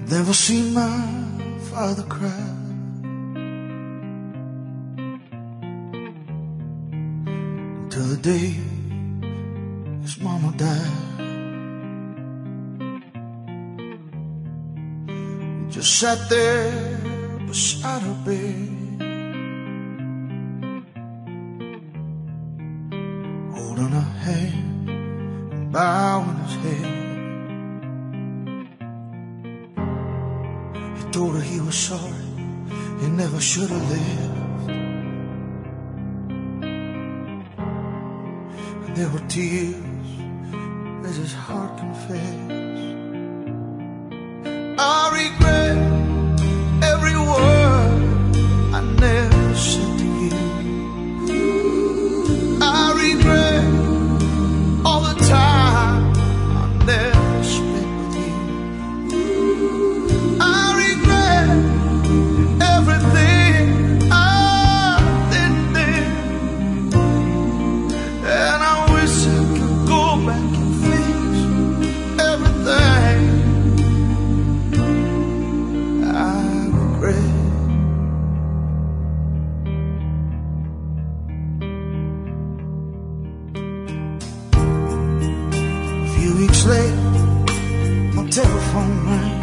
Never seen my father cry. Until the day his mama died. He just sat there beside her bed, holding her hand and bowing his head. He told her he was sorry, he never should have lived. And there were tears as his heart confessed. I regret every word I never said to you. I regret all the time I never spent with you. I regret everything I didn't do, and I wish I could go back and fix everything I regret. A few weeks later, my telephone rang.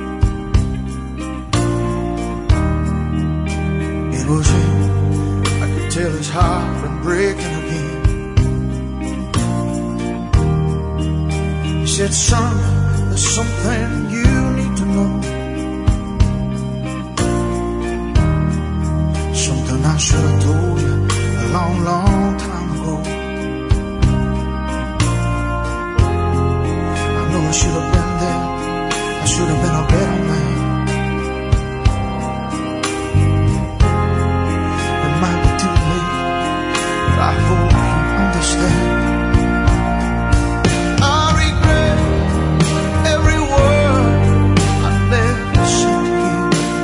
It was him. I could tell his heart been breaking again. He said, son, there's something you need to know. Something I should have told you a long, long time ago. I know I should have been there. I should have been a better man. It might be too late, but I hope you understand. I regret every word I never said to you.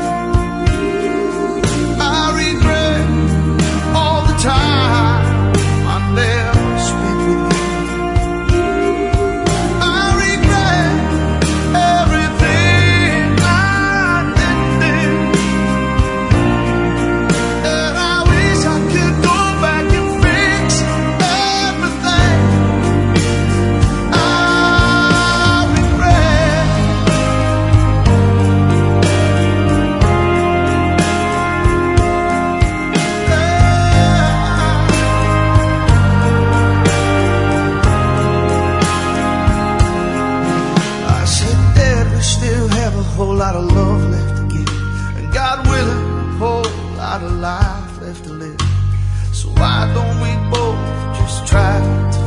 I regret all the time I never spent with you. I regret everything I didn't do, and I wish I could go back and fix everything I regret. I said, Dad, we still have a whole lot of love left to give, and God willing, a whole lot of life left to live. So why don't we both just try to